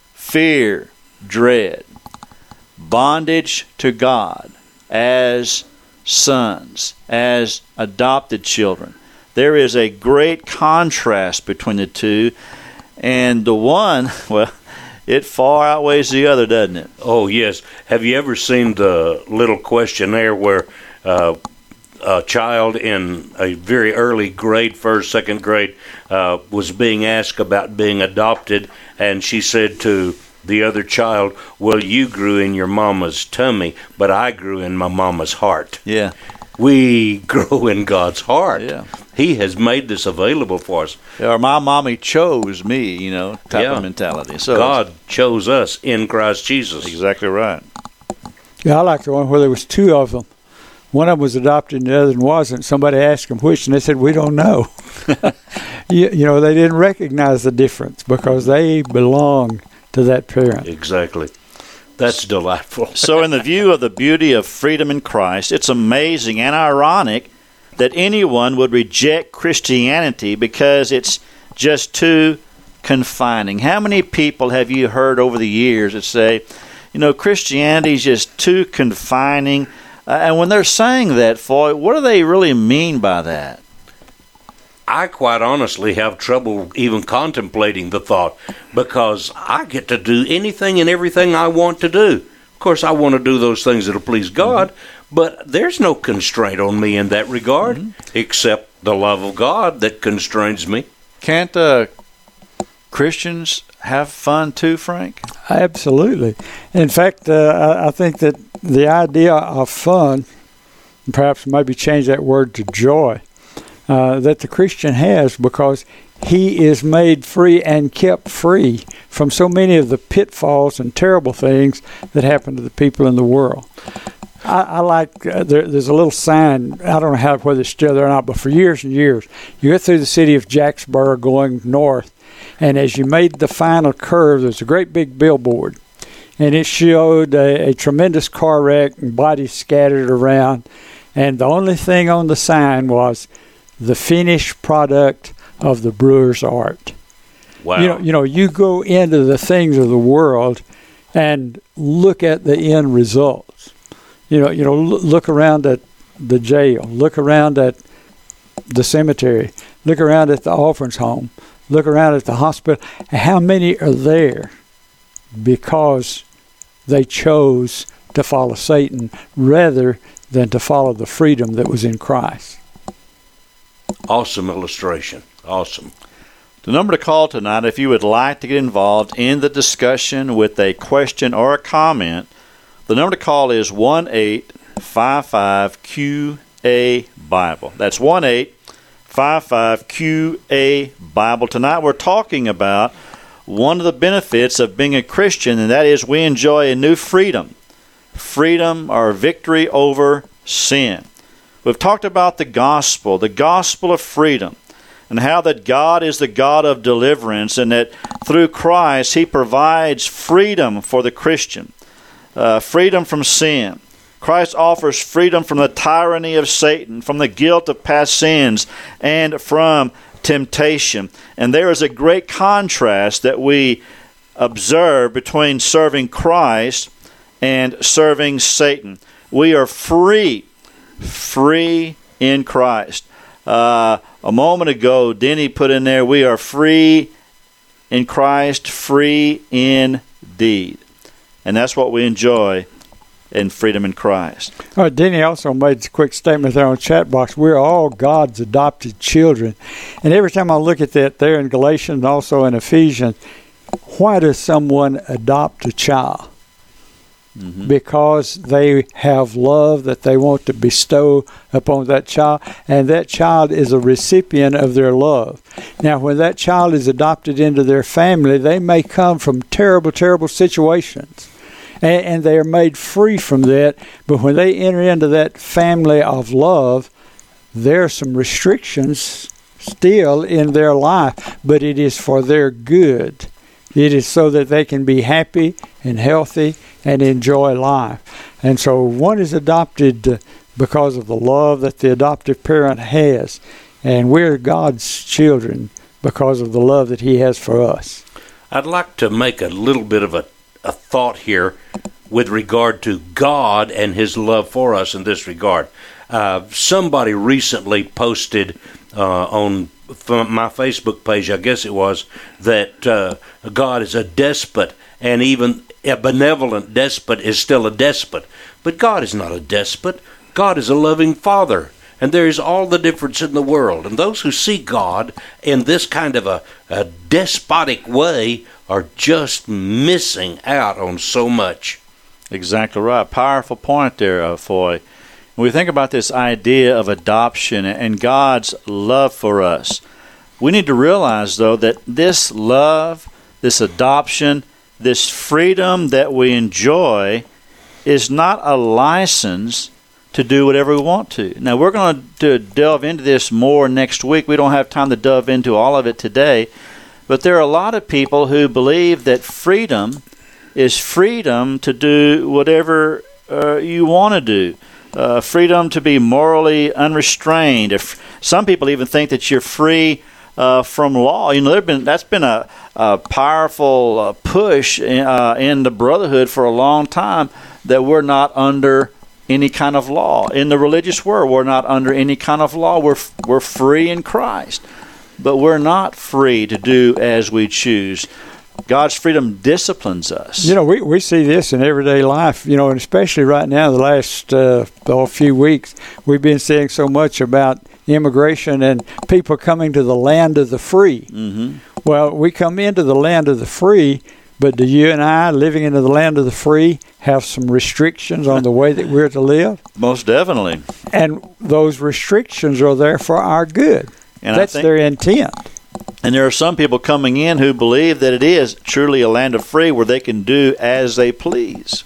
fear, dread. Bondage to God as sons, as adopted children. There is a great contrast between the two, and the one, well, it far outweighs the other, doesn't it? Oh, yes. Have you ever seen the little questionnaire where uh, a child in a very early grade, first, second grade, uh, was being asked about being adopted, and she said to the other child, "Well, you grew in your mama's tummy, but I grew in my mama's heart." Yeah. We grow in God's heart. Yeah. He has made this available for us. Or my mommy chose me, you know, type Yeah. of mentality. So God chose us in Christ Jesus. exactly right. Yeah, I like the one where there was two of them. One of them was adopted and the other one wasn't. Somebody asked them which, and they said, "We don't know." you, you know, they didn't recognize the difference because they belonged to that parent. Exactly. That's delightful. So in the view of the beauty of freedom in Christ, it's amazing and ironic that anyone would reject Christianity because it's just too confining. How many people have you heard over the years that say, you know, Christianity is just too confining? Uh, and when they're saying that, Foy, what do they really mean by that? I quite honestly have trouble even contemplating the thought because I get to do anything and everything I want to do. Of course, I want to do those things that will please God, mm-hmm. but there's no constraint on me in that regard mm-hmm. except the love of God that constrains me. Can't uh, Christians have fun too, Frank? Absolutely. In fact, uh, I think that the idea of fun, perhaps maybe change that word to joy, Uh, that the Christian has, because he is made free and kept free from so many of the pitfalls and terrible things that happen to the people in the world. I, I like, uh, there, there's a little sign, I don't know how, whether it's still there or not, but for years and years, you get through the city of Jacksboro going north, and as you made the final curve, there's a great big billboard, and it showed a, a tremendous car wreck and bodies scattered around, and the only thing on the sign was the finished product of the brewer's art. Wow. You know, you know, you go into the things of the world and look at the end results. You know, you know, l- look around at the jail, look around at the cemetery, look around at the orphan's home, look around at the hospital. How many are there because they chose to follow Satan rather than to follow the freedom that was in Christ? Awesome illustration. Awesome. The number to call tonight, if you would like to get involved in the discussion with a question or a comment, the number to call is one eight five five Q A Bible. That's one eight five five Q A Bible. Tonight we're talking about one of the benefits of being a Christian, and that is we enjoy a new freedom. Freedom or victory over sin. We've talked about the gospel, the gospel of freedom, and how that God is the God of deliverance, and that through Christ He provides freedom for the Christian, uh, freedom from sin. Christ offers freedom from the tyranny of Satan, from the guilt of past sins, and from temptation. And there is a great contrast that we observe between serving Christ and serving Satan. We are free. Free in Christ. Uh, a moment ago, Denny put in there, we are free in Christ, free indeed. And that's what we enjoy in freedom in Christ. Oh, Denny also made a quick statement there on the chat box. We're all God's adopted children. And every time I look at that there in Galatians and also in Ephesians, why does someone adopt a child? Mm-hmm. Because they have love that they want to bestow upon that child, and that child is a recipient of their love. Now, when that child is adopted into their family, they may come from terrible, terrible situations, and, and they are made free from that. But when they enter into that family of love, there are some restrictions still in their life, but it is for their good. It is so that they can be happy and healthy and enjoy life. And so one is adopted because of the love that the adoptive parent has. And we're God's children because of the love that He has for us. I'd like to make a little bit of a, a thought here with regard to God and His love for us in this regard. Uh, somebody recently posted uh, on from my Facebook page, I guess it was, that uh, God is a despot, and even a benevolent despot is still a despot. But God is not a despot. God is a loving Father, and there is all the difference in the world. And those who see God in this kind of a, a despotic way are just missing out on so much. Exactly right. Powerful point there, uh, Foy. When we think about this idea of adoption and God's love for us, we need to realize, though, that this love, this adoption, this freedom that we enjoy is not a license to do whatever we want to. Now, we're going to delve into this more next week. We don't have time to delve into all of it today, but there are a lot of people who believe that freedom is freedom to do whatever uh, you want to do. Uh, freedom to be morally unrestrained. If some people even think that you're free uh, from law. You know, there've been that's been a, a powerful uh, push in, uh, in the brotherhood for a long time, that we're not under any kind of law. In the religious world, we're not under any kind of law. We're we're free in Christ, but we're not free to do as we choose. God's freedom disciplines us. You know, we, we see this in everyday life, you know, and especially right now, the last uh, oh, few weeks, we've been seeing so much about immigration and people coming to the land of the free. Mm-hmm. Well, we come into the land of the free, but do you and I, living into the land of the free, have some restrictions on the way that we're to live? Most definitely. And those restrictions are there for our good. And That's I think, their intent. And there are some people coming in who believe that it is truly a land of free where they can do as they please.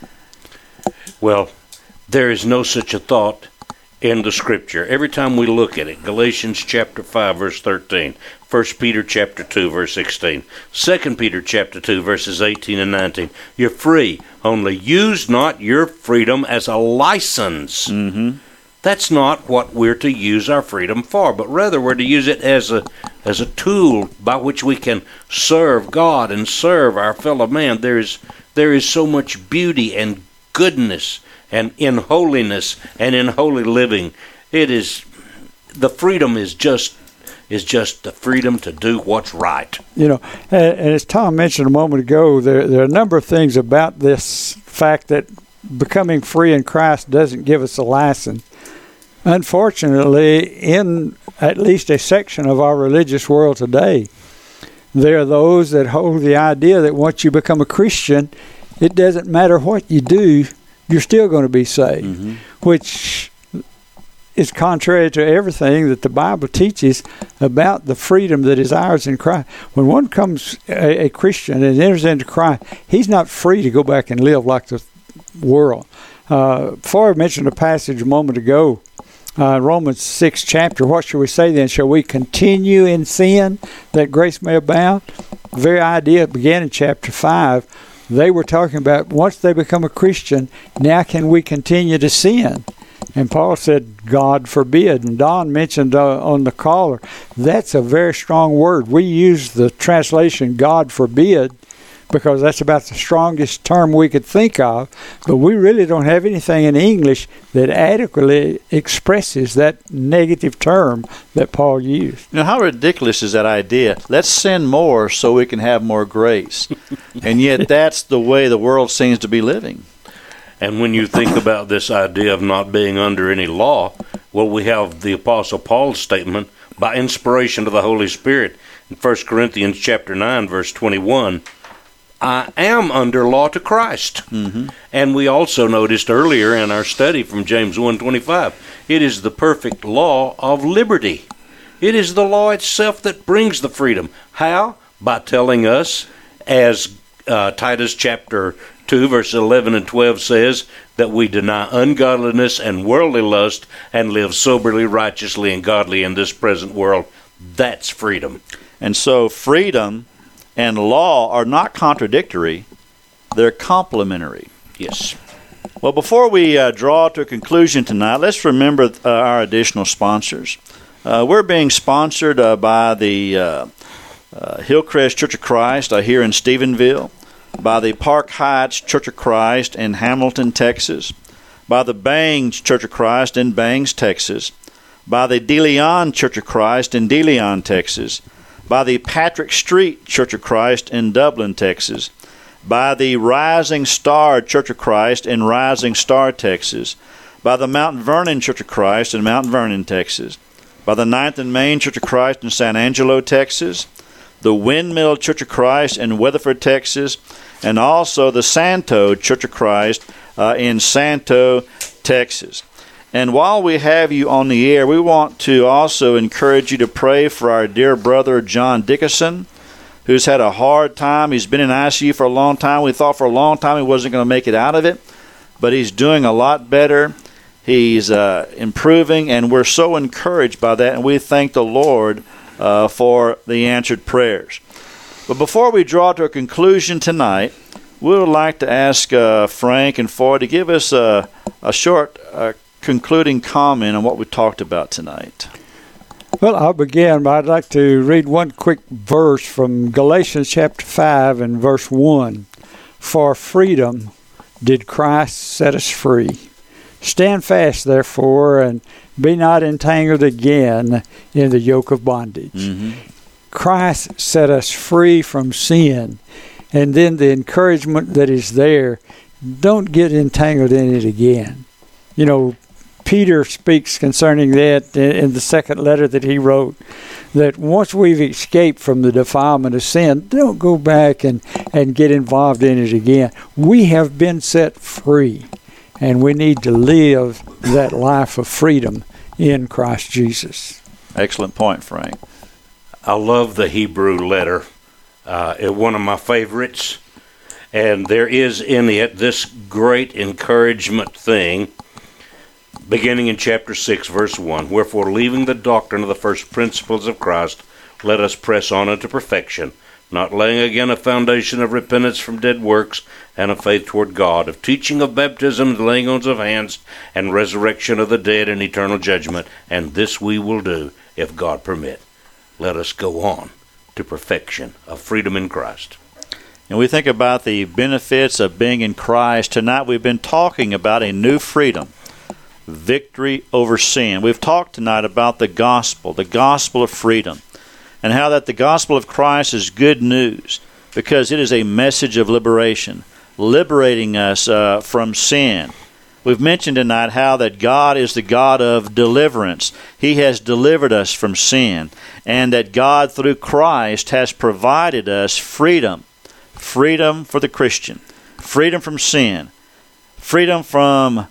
Well, there is no such a thought in the Scripture. Every time we look at it, Galatians chapter five, verse thirteen, First Peter chapter two, verse sixteen, Second Peter chapter two, verses eighteen and nineteen, you're free, only use not your freedom as a license. Mm-hmm. That's not what we're to use our freedom for, but rather we're to use it as a as a tool by which we can serve God and serve our fellow man. There is there is so much beauty and goodness and in holiness and in holy living. It is the freedom is just is just the freedom to do what's right. You know, and, and as Tom mentioned a moment ago, there there are a number of things about this fact that becoming free in Christ doesn't give us a license. Unfortunately, in at least a section of our religious world today, there are those that hold the idea that once you become a Christian, it doesn't matter what you do, you're still going to be saved, Mm-hmm. which is contrary to everything that the Bible teaches about the freedom that is ours in Christ. When one becomes a, a Christian and enters into Christ, he's not free to go back and live like the world. Uh, Ford mentioned a passage a moment ago, uh, Romans sixth chapter. What shall we say then? Shall we continue in sin that grace may abound? The very idea began in chapter five. They were talking about once they become a Christian, now can we continue to sin? And Paul said, God forbid. And Don mentioned uh, on the caller, that's a very strong word. We use the translation God forbid because that's about the strongest term we could think of, but we really don't have anything in English that adequately expresses that negative term that Paul used. You know, how ridiculous is that idea? Let's sin more so we can have more grace. And yet that's the way the world seems to be living. And when you think about this idea of not being under any law, well, we have the Apostle Paul's statement by inspiration of the Holy Spirit in First Corinthians chapter nine, verse twenty-one, I am under law to Christ. Mm-hmm. And we also noticed earlier in our study from James one twenty-five, it is the perfect law of liberty. It is the law itself that brings the freedom. How? By telling us, as uh, Titus chapter two, verse eleven and twelve says, that we deny ungodliness and worldly lust and live soberly, righteously, and godly in this present world. That's freedom. And so freedom and law are not contradictory, they're complementary. Yes. Well, before we uh, draw to a conclusion tonight, let's remember uh, our additional sponsors. Uh, we're being sponsored uh, by the uh, uh, Hillcrest Church of Christ uh, here in Stephenville, by the Park Heights Church of Christ in Hamilton, Texas, by the Bangs Church of Christ in Bangs, Texas, by the De Leon Church of Christ in De Leon, Texas, by the Patrick Street Church of Christ in Dublin, Texas, by the Rising Star Church of Christ in Rising Star, Texas, by the Mount Vernon Church of Christ in Mount Vernon, Texas, by the Ninth and Main Church of Christ in San Angelo, Texas, the Windmill Church of Christ in Weatherford, Texas, and also the Santo Church of Christ uh, in Santo, Texas. And while we have you on the air, we want to also encourage you to pray for our dear brother John Dickerson, who's had a hard time. He's been in I C U for a long time. We thought for a long time he wasn't going to make it out of it, but he's doing a lot better. He's uh, improving, and we're so encouraged by that, and we thank the Lord uh, for the answered prayers. But before we draw to a conclusion tonight, we would like to ask uh, Frank and Foy to give us a, a short uh, concluding comment on what we talked about tonight. Well, I'll begin, but I'd like to read one quick verse from Galatians chapter five and verse one. For freedom did Christ set us free. Stand fast, therefore, and be not entangled again in the yoke of bondage. Mm-hmm. Christ set us free from sin. And then the encouragement that is there, don't get entangled in it again. You know, Peter speaks concerning that in the second letter that he wrote, that once we've escaped from the defilement of sin, don't go back and, and get involved in it again. We have been set free, and we need to live that life of freedom in Christ Jesus. Excellent point, Frank. I love the Hebrew letter. Uh, it's one of my favorites. And there is in it this great encouragement thing, beginning in chapter six, verse one. Wherefore, leaving the doctrine of the first principles of Christ, let us press on unto perfection, not laying again a foundation of repentance from dead works and of faith toward God, of teaching of baptism, the laying on of hands, and resurrection of the dead and eternal judgment. And this we will do, if God permit. Let us go on to perfection of freedom in Christ. And we think about the benefits of being in Christ. Tonight we've been talking about a new freedom, victory over sin. We've talked tonight about the gospel, the gospel of freedom, and how that the gospel of Christ is good news because it is a message of liberation, liberating us uh, from sin. We've mentioned tonight how that God is the God of deliverance. He has delivered us from sin, and that God through Christ has provided us freedom. Freedom for the Christian, freedom from sin, freedom from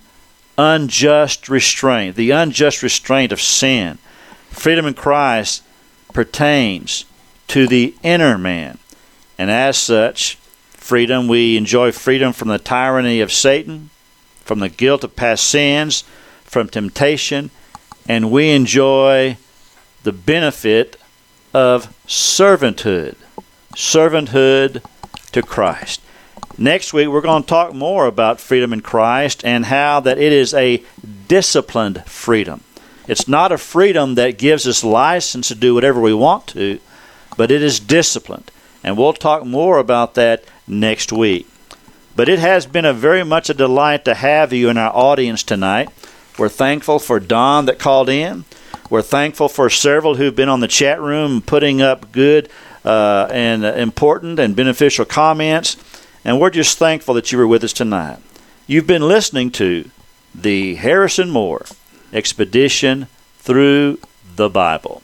unjust restraint, the unjust restraint of sin. Freedom in Christ pertains to the inner man, and as such, freedom, we enjoy freedom from the tyranny of Satan, from the guilt of past sins, from temptation, and we enjoy the benefit of servanthood, servanthood to Christ. Next week, we're going to talk more about freedom in Christ and how that it is a disciplined freedom. It's not a freedom that gives us license to do whatever we want to, but it is disciplined. And we'll talk more about that next week. But it has been a very much a delight to have you in our audience tonight. We're thankful for Don that called in. We're thankful for several who've been on the chat room putting up good uh, and uh, important and beneficial comments. And we're just thankful that you were with us tonight. You've been listening to the Harrison Moore Expedition Through the Bible.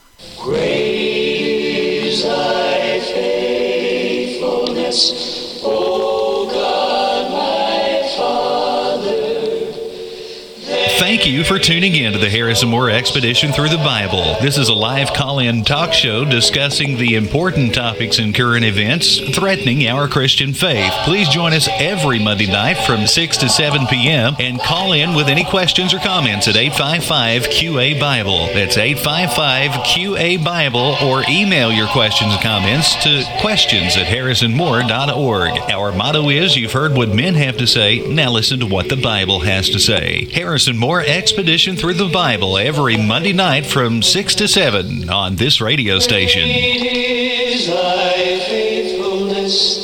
Great is thy faithfulness, O God, my Father. Thank you for tuning in to the Harrison Moore Expedition Through the Bible. This is a live call-in talk show discussing the important topics and current events threatening our Christian faith. Please join us every Monday night from six to seven p.m. and call in with any questions or comments at eight five five Q A Bible. That's eight five five Q A Bible, or email your questions and comments to questions at harrison moore dot org. Our motto is, you've heard what men have to say, now listen to what the Bible has to say. Harrison Moore Expedition Through the Bible every Monday night from six to seven on this radio station. Great is thy faithfulness.